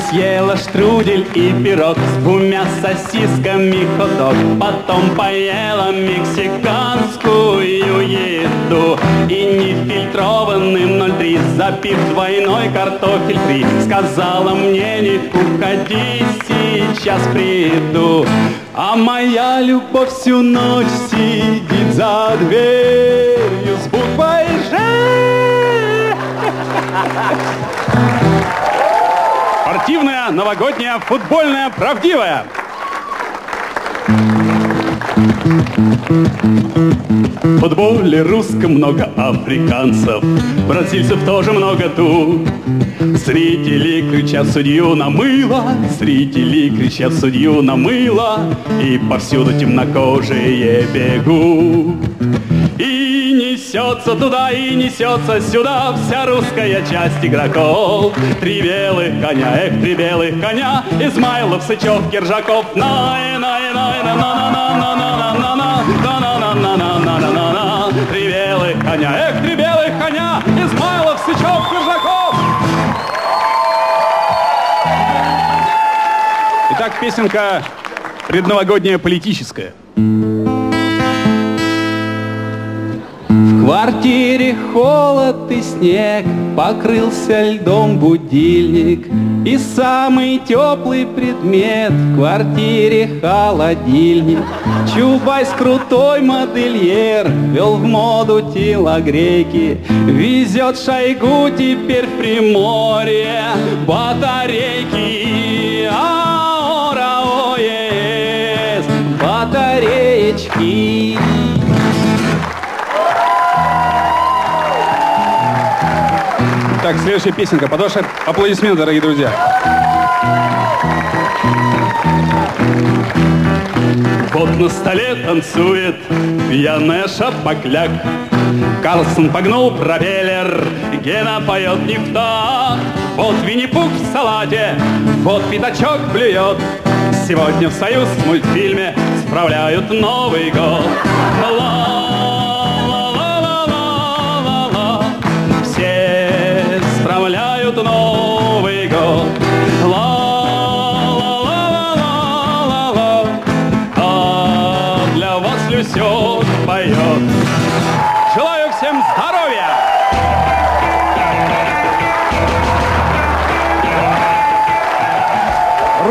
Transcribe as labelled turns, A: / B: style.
A: съела штрудель и пирог с двумя сосисками хот-дог. Потом поела мексиканскую еду и нефильтрованным 0,3, запив двойной картофель фри. Сказала мне: не уходи, сейчас приду. А моя любовь всю ночь сидит за дверью с буквой «Ж». Спортивная, новогодняя, футбольная, правдивая. В футболе русском много африканцев, бразильцев тоже много тут. Зрители кричат судью на мыло, зрители кричат судью на мыло, и повсюду темнокожие бегут. И несется туда, и несется сюда вся русская часть игроков. Три белых коня, эх, три белых коня, Измайлов, Сычев, Киржаков. Три белых коня, эх, три белых коня, Измайлов, Сычев, Киржаков. Итак, песенка предновогодняя, политическая. В квартире холод и снег, покрылся льдом будильник, и самый теплый предмет в квартире холодильник. Чубайс, крутой модельер, ввел в моду телогрейки, везет Шойгу теперь в Приморье батарейки. АОРА-ОЕС, батареечки. Так, следующая песенка. Под ваши аплодисменты, дорогие друзья. Вот на столе танцует пьяная шапокляк. Карлсон погнул пропеллер, Гена поет не в такт. Вот Винни-Пух в салате, вот Пятачок блюет. Сегодня в Союз мультфильме справляют Новый год. Справляют Новый год. Ла-ла-ла-ла-ла-ла-ла. А для вас Люсёк поет. Желаю всем здоровья!